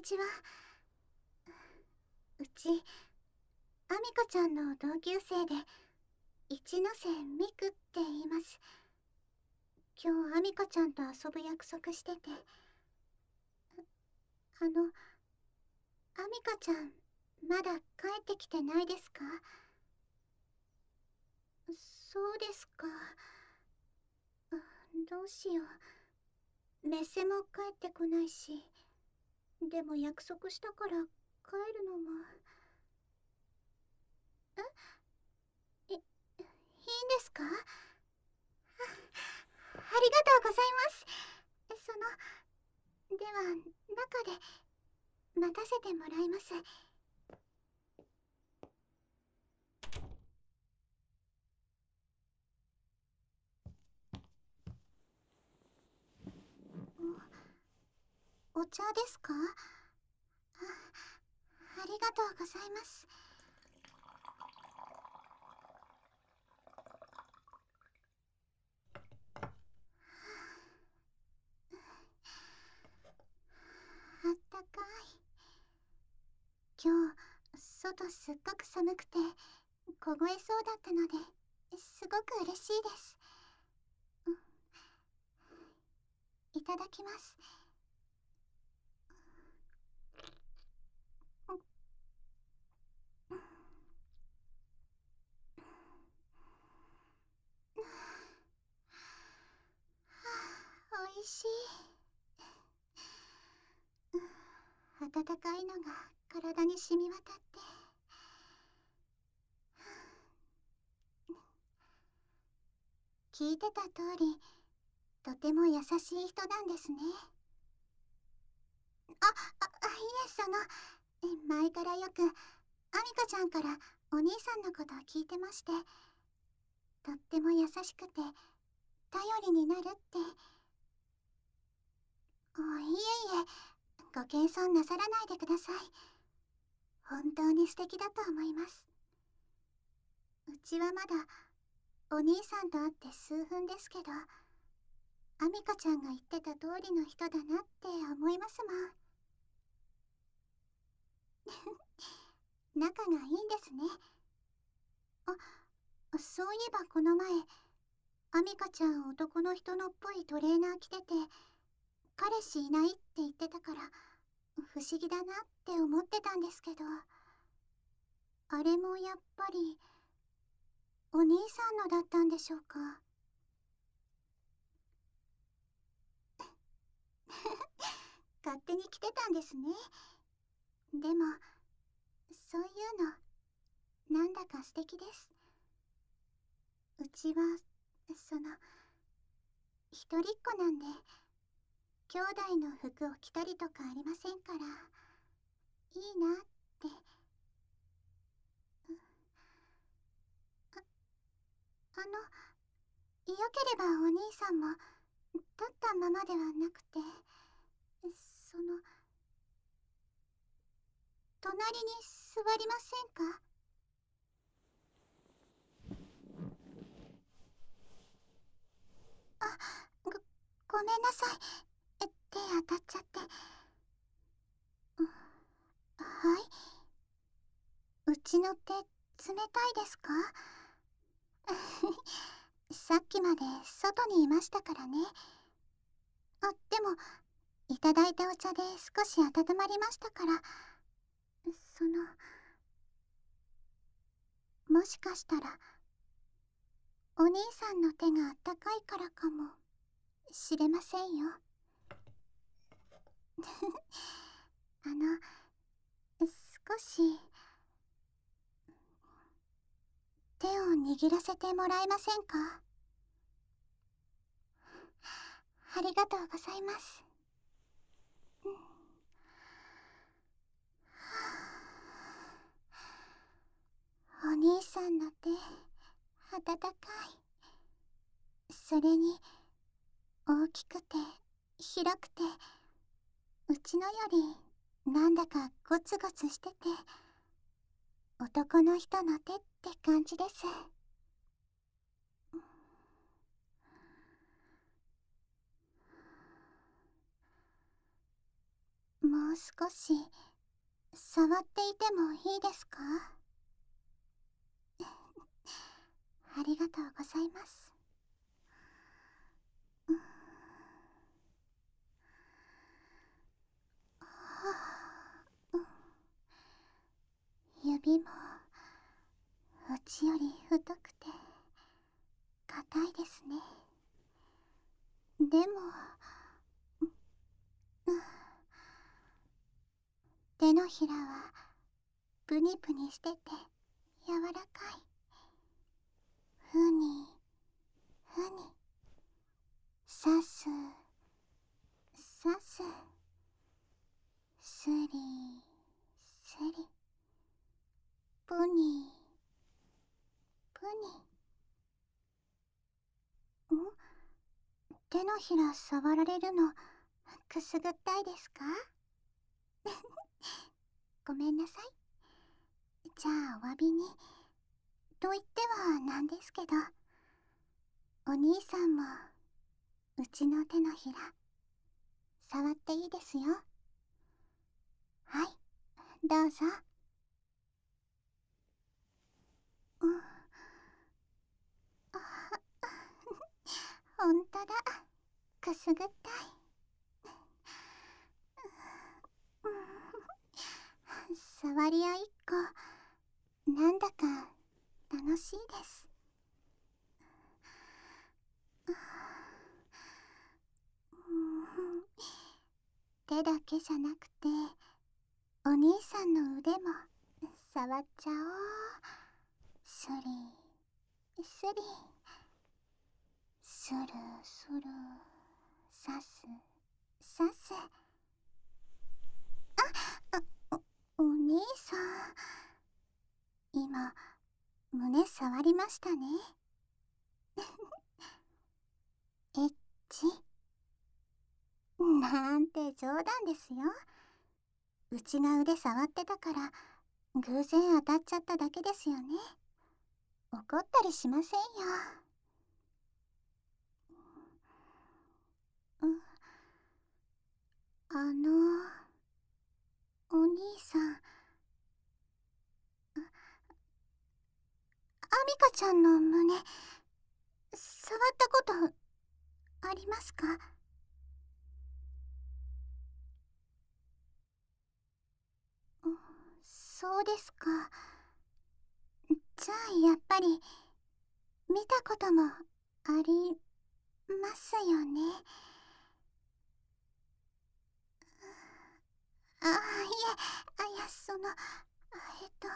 ちは。うち、アミカちゃんの同級生で、一ノ瀬ミクって言います。今日アミカちゃんと遊ぶ約束してて。アミカちゃん、まだ帰ってきてないですか？そうですか。どうしよう。メッセも帰ってこないし。でも約束したから帰るのも。いいんですか？ありがとうございます。では、中で待たせてもらいます。お茶ですか？ありがとうございます。あったかい。今日、外すっごく寒くて、凍えそうだったので、すごく嬉しいです。いただきます。おいしい。温かいのが体に染み渡って。聞いてた通り、とても優しい人なんですね。いえ、前からよく、アミカちゃんからお兄さんのことを聞いてまして、とっても優しくて、頼りになるって。いえいえ、ご謙遜なさらないでください。本当に素敵だと思います。うちはまだ、お兄さんと会って数分ですけど、アミカちゃんが言ってた通りの人だなって思いますもん。仲がいいんですね。そういえばこの前、アミカちゃん男の人のっぽいトレーナー着てて、彼氏いないって言ってたから、不思議だなって思ってたんですけど、あれもやっぱり、お兄さんのだったんでしょうか。勝手に着てたんですね。でも、そういうの、なんだか素敵です。うちは、一人っ子なんで、兄弟の服を着たりとかありませんから、いいなって。よければお兄さんも、立ったままではなくて、隣に座りませんか？あ、ごめんなさい。手当たっちゃって。はい。うちの手、冷たいですか？さっきまで外にいましたからね。でも、いただいたお茶で少し温まりましたから、もしかしたら、お兄さんの手があったかいからかもしれませんよ。少し、手を握らせてもらえませんか？ありがとうございます。お兄さんの手、温かい。それに、大きくて、広くて、うちのより、なんだかゴツゴツしてて、男の人の手って感じです。ももう少し触っていてもいいですか？ありがとうございます。指もうちより太くて硬いですね。でも手のひらはプニプニしてて柔らかい。ふにふにさすさす、すりすり、ぷにぷに。手のひら触られるのくすぐったいですか？ごめんなさい。じゃあお詫びにと言ってはなんですけど、お兄さんもうちの手のひら触っていいですよ。はい、どうぞ。うん、ほんとだ、くすぐったい。触り合いっこなんだか楽しいです。手だけじゃなくてお兄さんの腕も触っちゃおう。スリスリ、スルスル、さすさす。お兄さん、今胸触りましたね。エッチなんて冗談ですよ。うちが腕触ってたから偶然当たっちゃっただけですよね。怒ったりしませんよ。うん、お兄さん、アミカちゃんの胸触ったことありますか？そうですか。じゃあやっぱり見たこともありますよね。いえ、いや、えっと、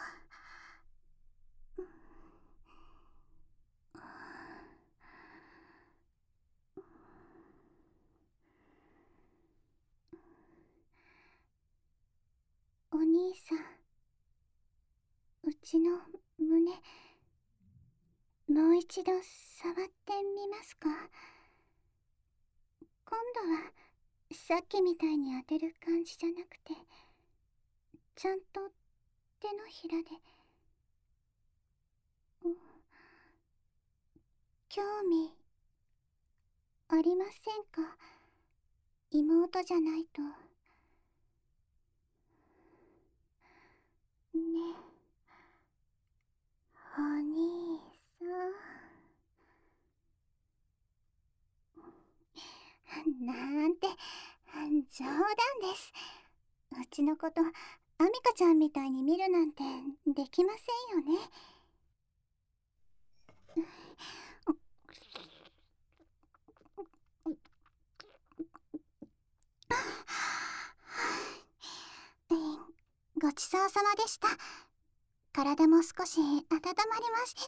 お兄さん、うちの胸、もう一度触ってみますか？今度はさっきみたいに当てる感じじゃなくて、ちゃんと手のひらで。うん、興味ありませんか？妹じゃないと。ね、お兄さん。なんて冗談です。うちのことアミカちゃんみたいに見るなんてできませんよね。ごちそうさまでした。体も少し温まりまし。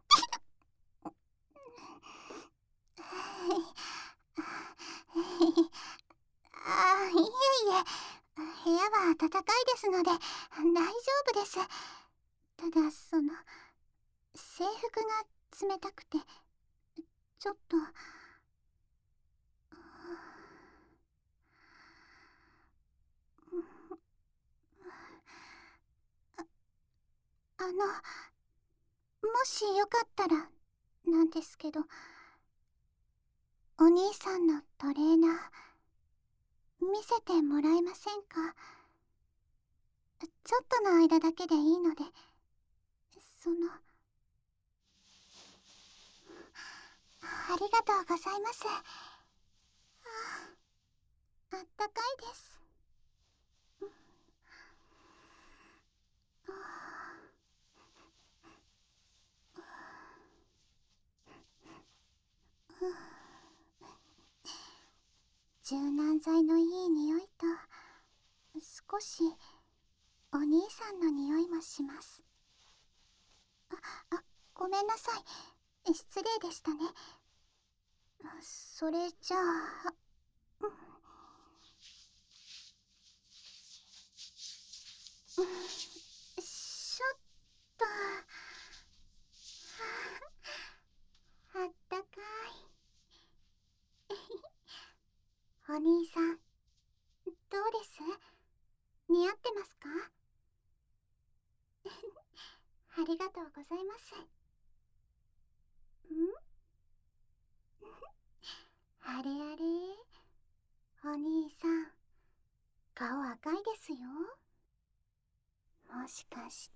いえいえ、部屋は暖かいですので大丈夫です。ただ制服が冷たくてちょっと。もしよかったらなんですけど、お兄さんのトレーナー見せてもらえませんか？ちょっとの間だけでいいので、ありがとうございます。あったかいです。柔軟剤のいい匂いと、少しお兄さんの匂いもします。ごめんなさい。失礼でしたね。それじゃあ、しょっと、あったかい。お兄さん、どうです？似合ってますか？ありがとうございます。あれあれ、お兄さん、顔赤いですよ。もしかして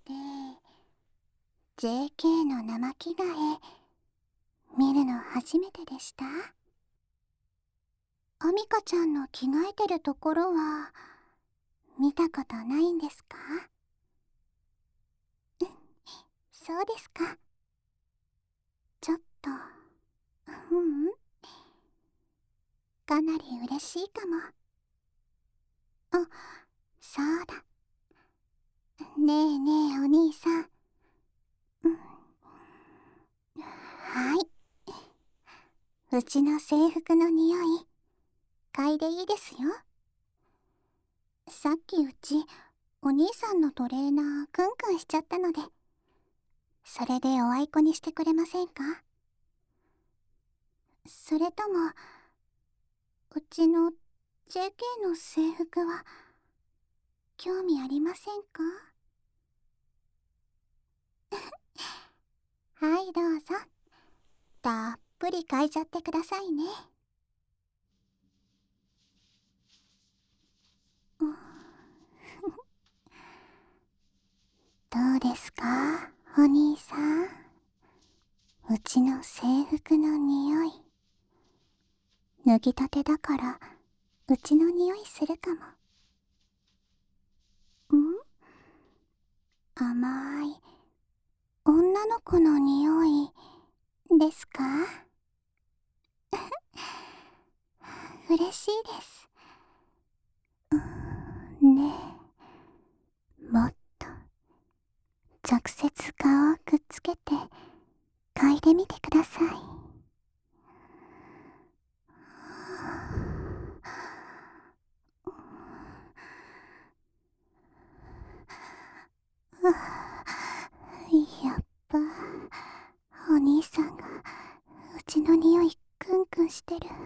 、JK の生着替え、見るの初めてでした？アミカちゃんの着替えてるところは、見たことないんですか？そうですか。ちょっと、かなり嬉しいかも。あ、そうだ。ねえねえお兄さん。はい。うちの制服の匂い、嗅いでいいですよ。さっきうち、お兄さんのトレーナークンクンしちゃったので、それでおあいこにしてくれませんか？それとも、うちの JK の制服は、興味ありませんか？はい、どうぞ。たっぷり嗅いじゃってくださいね。どうですか、お兄さん。うちの制服の匂い。脱ぎたてだから、うちの匂いするかも。甘い、女の子の匂い、ですか？嬉しいです。ねえ、もっと、直接顔をくっつけて、嗅いでみてください。やっぱ、お兄さんが、うちの匂いクンクンしてる。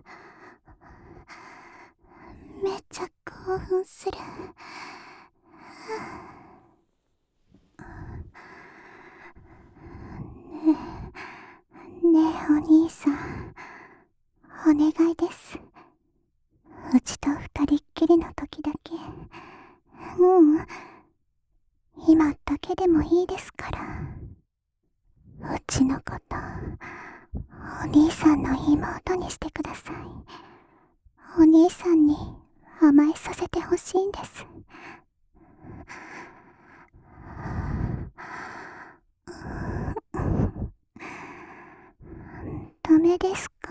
めっちゃ興奮する。ねえお兄さん、お願いです。うちと二人っきりの時だけ、今だけでもいいですから。うちのこと、お兄さんの妹にしてください。お兄さんに甘えさせてほしいんです。ダメですか？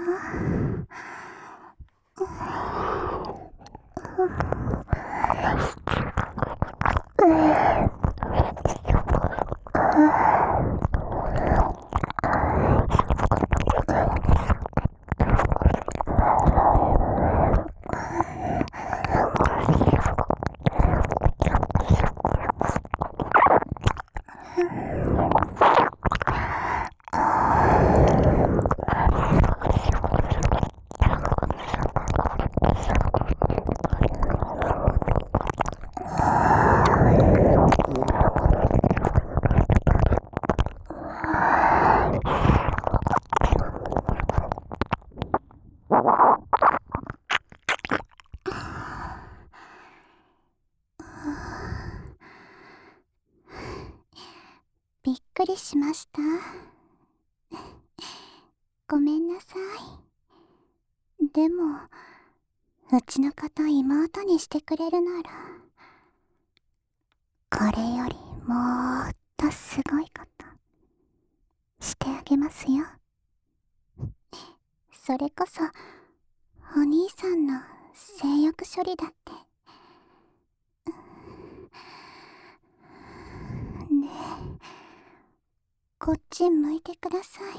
ごめんなさい。でもうちのこと妹にしてくれるなら、これよりもっとすごいことしてあげますよ。それこそお兄さんの性欲処理だって。ねえ、こっち向いてください。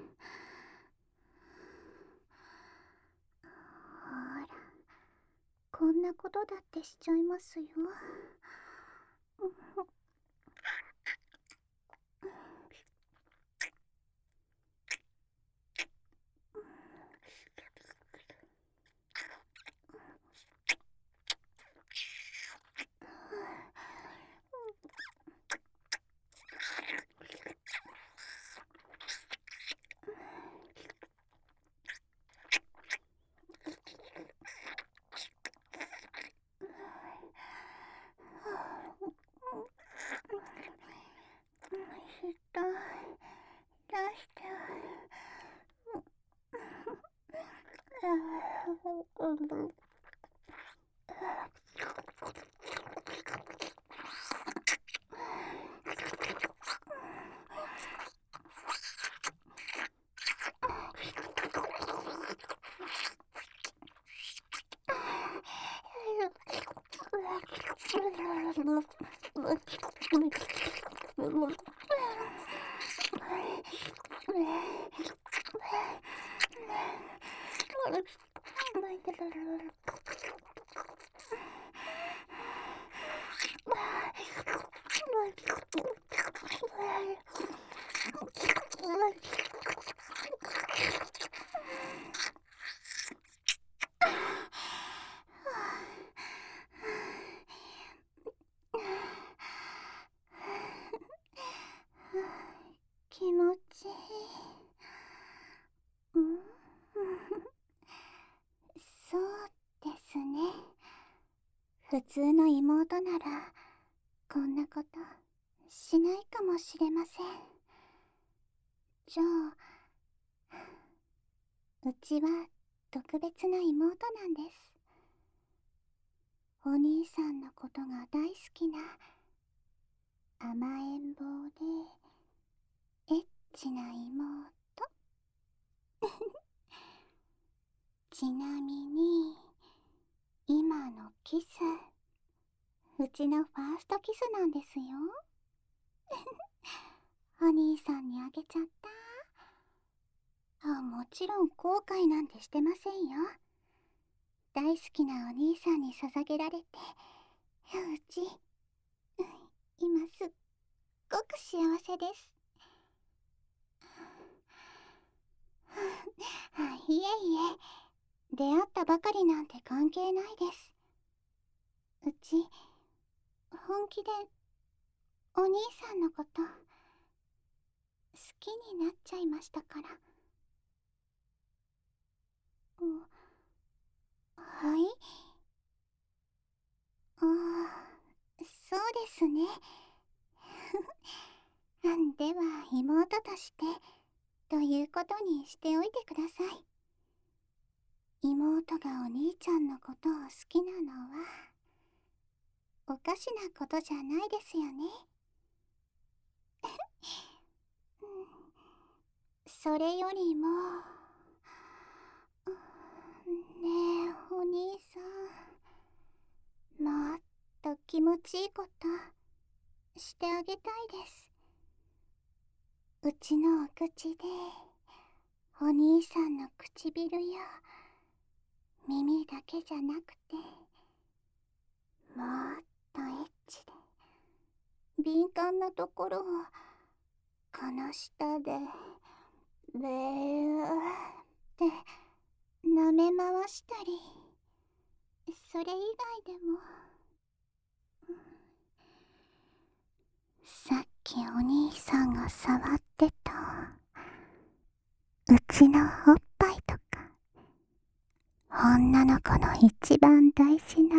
ほら、こんなことだってしちゃいますよ。痛い。出して。気持ちいい。そうですね。普通の妹ならこんなことしないかもしれません。じゃあ、うちは特別な妹なんです。お兄さんのことが大好きな甘えん坊でエッチな妹。ちなみに今のキス、うちのファーストキスなんですよ。お兄さんにあげちゃった。もちろん後悔なんてしてませんよ。大好きなお兄さんに捧げられて、うち、今すっごく幸せです。いえいえ、出会ったばかりなんて関係ないです。うち、本気でお兄さんのこと好きになっちゃいましたから。はい。そうですね。では妹としてということにしておいてください。妹がお兄ちゃんのことを好きなのはおかしなことじゃないですよね。それよりも、ねえお兄さん、もっと気持ちいいことしてあげたいです。うちのお口でお兄さんの唇や耳だけじゃなくて、もっとエッチで敏感なところをこの下でべーって舐め回したり、それ以外でも。さっきお兄さんが触ってたうちのおっぱいとか、女の子の一番大事な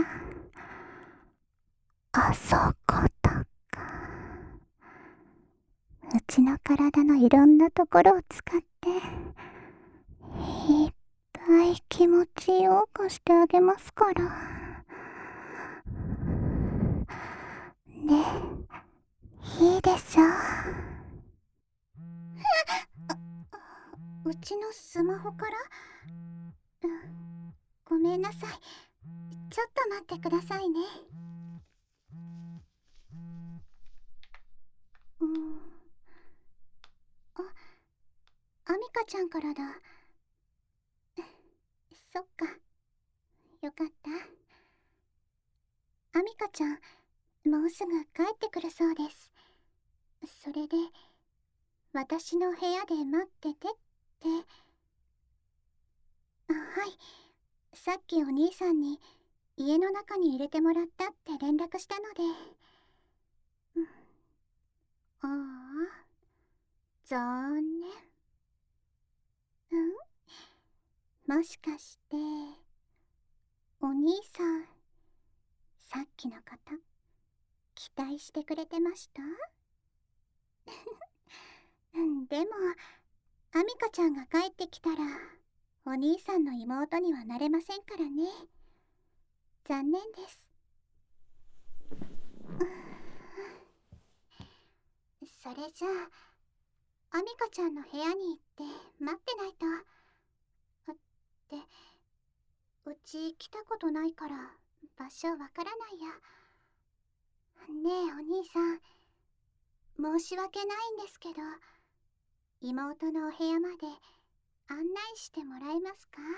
あそことか、うちの体のいろんなところを使っていっぱい気持ちよくしてあげますから。ね、いいでしょ。うちのスマホから？ごめんなさい。ちょっと待ってくださいね。あ、アミカちゃんからだ。そっか、よかった。アミカちゃん、もうすぐ帰ってくるそうです。それで、私の部屋で待っててって。はい、さっきお兄さんに家の中に入れてもらったって連絡したので。ああ、残念。もしかして、お兄さん、さっきの方、期待してくれてました？でも、アミカちゃんが帰ってきたら、お兄さんの妹にはなれませんからね。残念です。それじゃあ、アミカちゃんの部屋に行って待ってないと。うち来たことないから場所わからないや。ねえお兄さん、申し訳ないんですけど、妹のお部屋まで案内してもらえますか？